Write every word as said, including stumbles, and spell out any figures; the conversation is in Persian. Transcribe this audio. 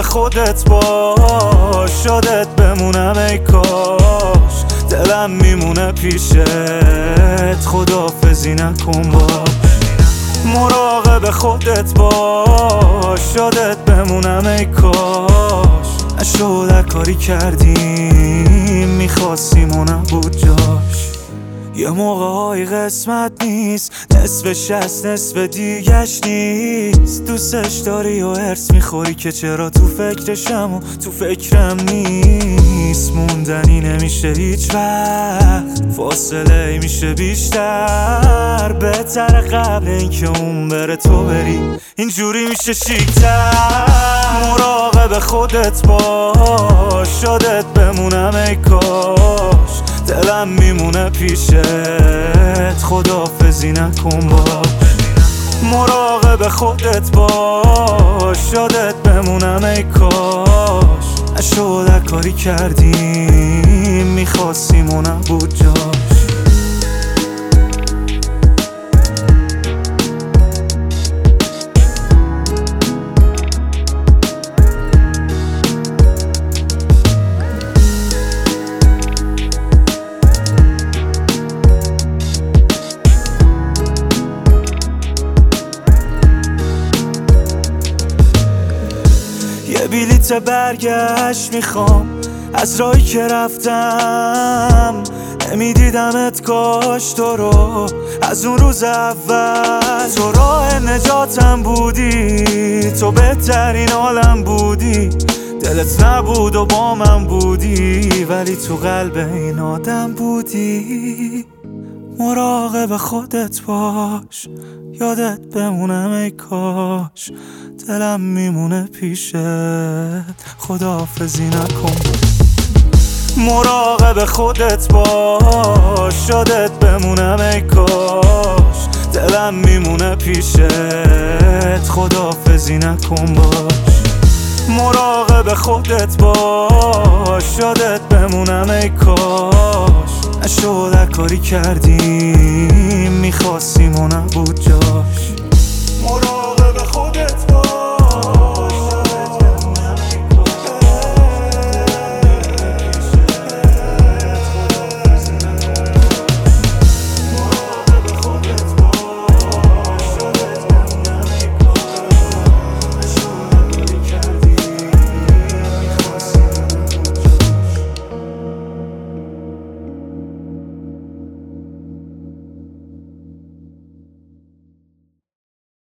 خودت باش، شادت بمونم ای کاش، دلم میمونه پیشت، خداحافظی نکن باش. مراقب خودت باش، شادت بمونم ای کاش، نشد کاری کردیم میخواستیم و نبود جاش. یه موقع های قسمت نیست، نصفش هست نصف دیگش نیست. دوستش داری و هرس میخوری که چرا تو فکرشم و تو فکرم نیست. موندنی نمیشه هیچ وقت، فاصله میشه بیشتر. بهتر قبل اینکه اون بره تو بری، اینجوری میشه شیکتر. مراقب خودت باش، شادت بمونم ای کاش، دلم میمونه پیشت، خداحافظی نکن باش. مراقب خودت باش، شادت بمونم ای کاش، نشد کاری کردیم میخواستیم و نبود جاش. یه بلیت برگشت میخوام از راهی که رفتم، نمیدیدمت کاش تو رو از اون روز اول. تو راه نجاتم بودی، تو بهترین عالم بودی، دلت نبود و با من بودی، ولی تو قلب این آدم بودی. مراقب خودت باش، یادت بمونم ای کاش، دلم میمونه پیشت، خداحافظی نکن. مراقب خودت باش، شادت بمونم ای کاش، دلم میمونه پیشت، خداحافظی نکن باش. مراقب خودت باش، شادت بمونم ای کاش، نشد کاری کردیم میخواستیم و نبود جاش.